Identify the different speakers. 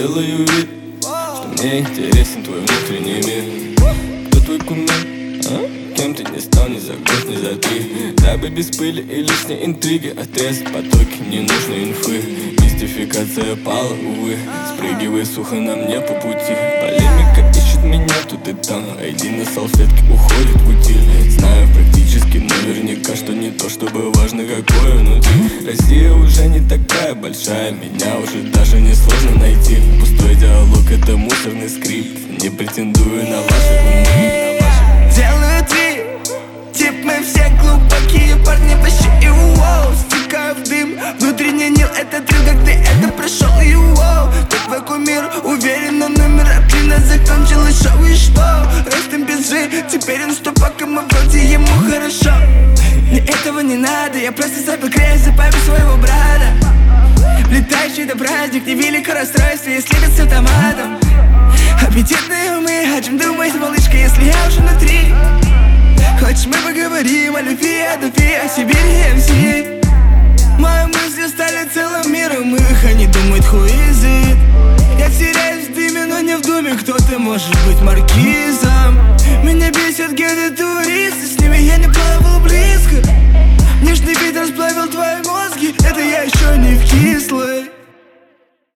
Speaker 1: делаю вид, что мне интересен твой внутренний мир. Кто твой кумир? Кем ты не стал ни за год, ни за три. Дабы без пыли и лишней интриги отрезать потоки ненужной инфы. Мистификация пала, увы. Спрыгивай сухо на мне по пути. Полемика ищет меня тут и там. Айди на салфетке уходит в утиль. Знаю практически наверняка, что не то, чтобы важно, какое внутри. Россия уже не такая большая, меня уже даже не сложно найти. Пустой диалог — это мусорный скрипт. Не претендую на ваши умы.
Speaker 2: Делаю три, тип мы все глубокие парни вообще и воу. Стекаю в дым, внутренний Нил, это трил, как ты это прошел и воу. Ты твой кумир, уверен, но номер Аплина закончилось шоу и что? Ростом без G, теперь он что, пока мы вроде ему хорошо. Мне этого не надо, я просто забыл крест за память своего брата. Влетающий до праздник, невелико расстройство, если это с автоматом. Аппетитные умы, о чем думать, малышка, если я уже внутри? Хочешь, мы поговорим о любви, о дуфе, о Сибири, МС? Мои мысли стали целым миром, их они думают, who is it? Я теряюсь в дыме, но не в думе, кто ты можешь быть маркизом? Меня бесят геды туристы, с ними я не плавал близко. Нежный вид расплавил твои мозги, это я еще не вкисло.